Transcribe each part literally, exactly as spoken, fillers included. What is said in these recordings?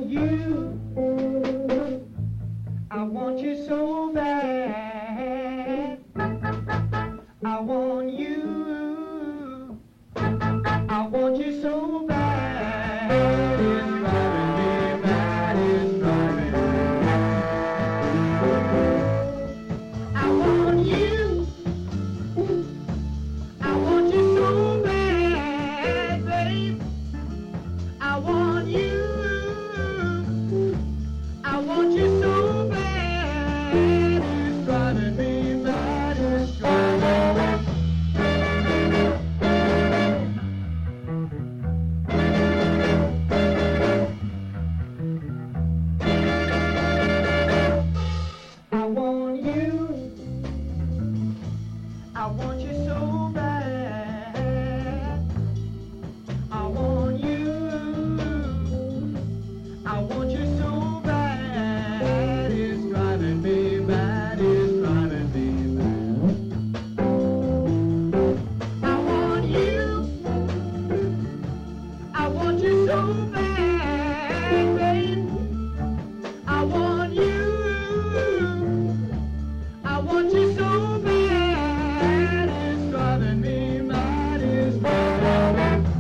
want you. I want you so bad. I want you. I want you so bad. It's driving me mad. It's driving me mad. I want you. I want you so bad, babe. I want you. I want you so bad. It's driving me mad. It's driving me mad. I want you. I want you so bad. I want you. I want you so bad. It's driving me mad. It's driving me mad. I want you. I want you so bad, babe. I want you. I want you so bad. It's driving me mad. It's driving me mad.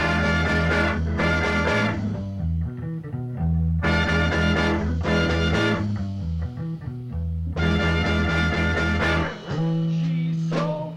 She's so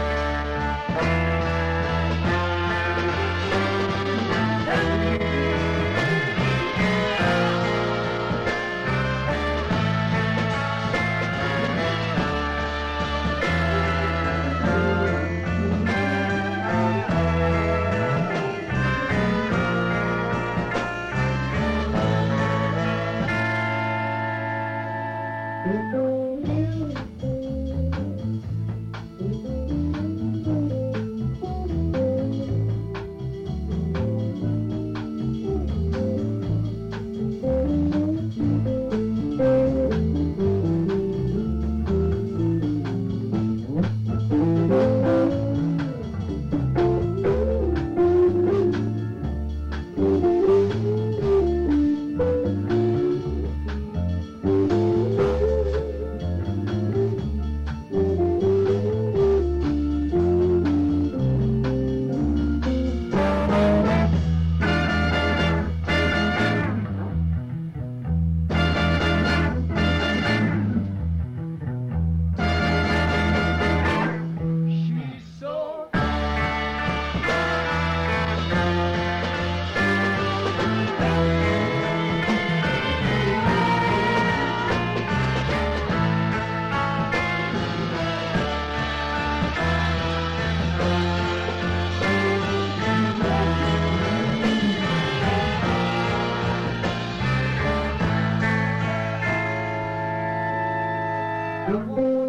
She's so I want